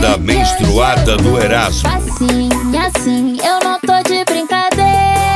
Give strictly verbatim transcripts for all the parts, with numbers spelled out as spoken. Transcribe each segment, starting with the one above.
Banda Menstruada do Erasmo. Assim, assim, eu não tô de brincadeira.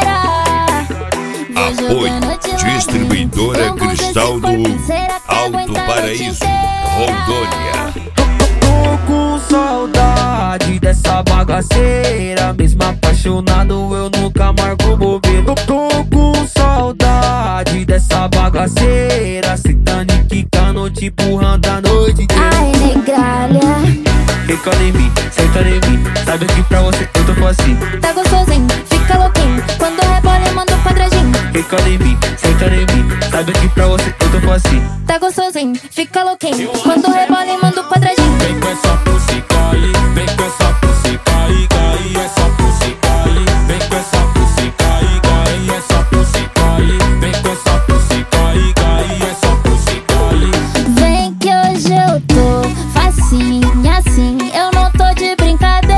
Apoio Distribuidora Cristal do Alto Paraíso, Rondônia. Tô com saudade dessa bagaceira. Mesmo apaixonado eu nunca marco bobeira. Tô com saudade dessa bagaceira. Sentando e quicando, te empurrando a noite inteira. Ai, negralha, Fica em mim, senta em mim. Sabe que pra você eu tô assim. tá gostosinho, fica louquinho. Quando rebola eu mando um quadradinho. Fica em mim, senta em mim. Sabe que pra você eu tô assim. Tá gostosinho, fica louquinho. Quando rebola eu mando um quadradinho. Vem com essa pussica aí, vem com essa pussica aí, aí essa pussica aí. Vem com essa pussica aí, aí essa pussica aí. Vem com essa pussica aí, aí essa pussica aí. Vem que hoje eu tô facinho, assim, eu não tô de brincadeira.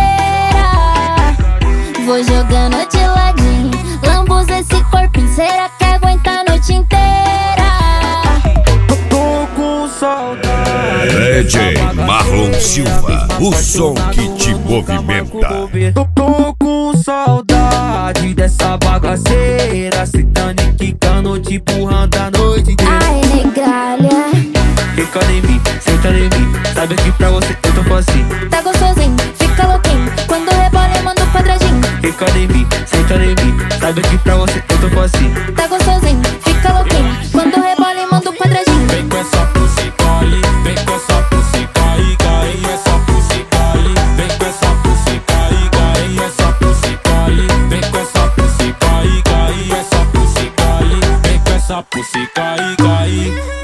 Vou jogando de ladinho, lambuza esse corpinho. Será que aguenta a noite inteira? Tô com saudade. D J Marlon Silva, o som que te movimenta. Tô, tô com saudade dessa bagaceira. Sentando e quicando, te empurrando a noite inteira. Ai, negralha, Fica em mim, senta em mim. Sabe que pra você eu tô assim. tá gostosinho, fica louquinho. Quando rebola eu mando um quadradinho. Fica em mim, senta em mim. Sabe que pra você eu tô assim. Tá gostosinho, fica louquinho. Quando rebola eu mando um quadradinho. Vem com essa pussica aí, vem com essa pussica aí, aí essa pussica aí. Vem com essa pussica aí, aí essa pussica aí. Vem com essa pussica aí, aí essa pussica aí. Vem com essa pussica aí, aí.